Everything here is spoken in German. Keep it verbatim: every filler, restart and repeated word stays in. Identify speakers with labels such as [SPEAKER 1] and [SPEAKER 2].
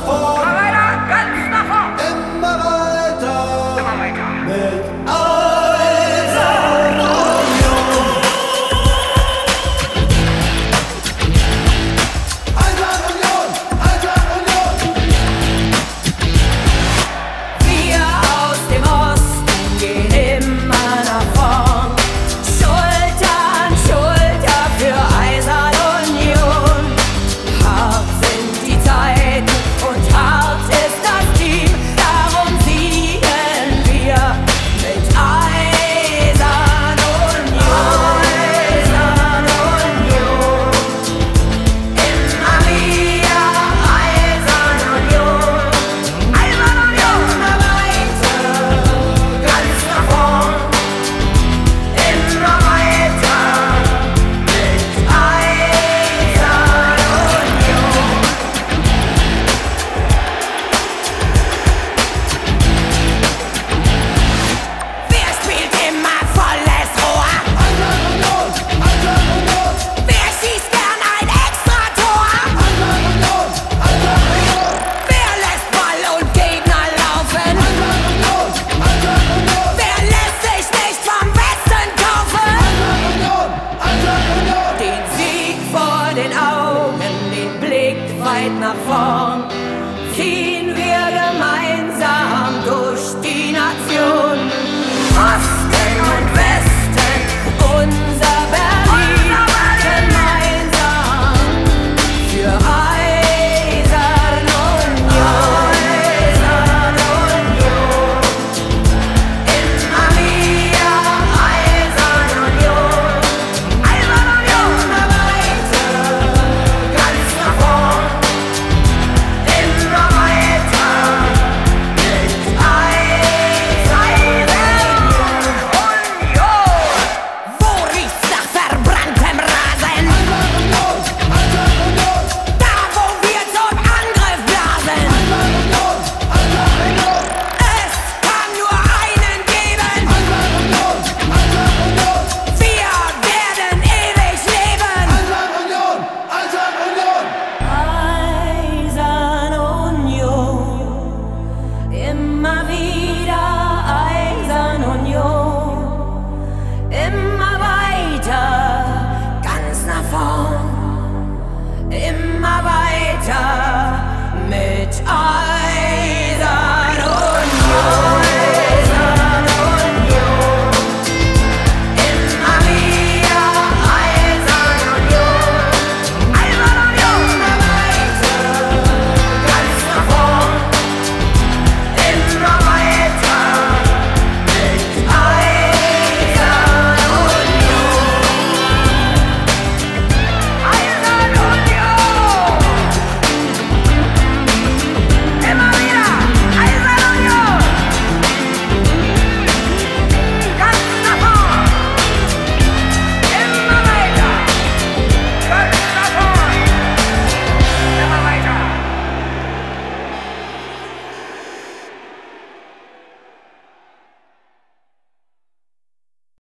[SPEAKER 1] nach vorn,
[SPEAKER 2] Immer weiter, ganz nach vorn.
[SPEAKER 1] immer weiter,
[SPEAKER 2] Immer weiter.
[SPEAKER 1] mit Eisernen Union. Eisernen Union, Eisernen Union.
[SPEAKER 3] Wir aus dem Osten gehen immer nach vorn. Schulter an Schulter für Eisern Union. Hart sind die Zeiten und hart ist das Team. Darum siegen wir mit Eisern Union. Eisern Union. Immer wieder Eisern Union. Eisern Union. Immer weiter, ganz nach vorn. Immer weiter mit Eisern Union. Wer spielt immer volles Rohr?
[SPEAKER 1] Eisernen Union, Eisernen Union.
[SPEAKER 3] Wer schießt gern ein Extrator?
[SPEAKER 1] Eisernen Union, Eisernen Union.
[SPEAKER 3] Wer lässt Ball und Gegner laufen?
[SPEAKER 1] Eisernen Union, Eisernen Union.
[SPEAKER 3] Wer lässt sich nicht vom Westen kaufen?
[SPEAKER 1] Eisernen Union, Eisernen Union.
[SPEAKER 3] Den Sieg vor den Augen, den Blick weit nach vorn, ziehen wir gemeinsam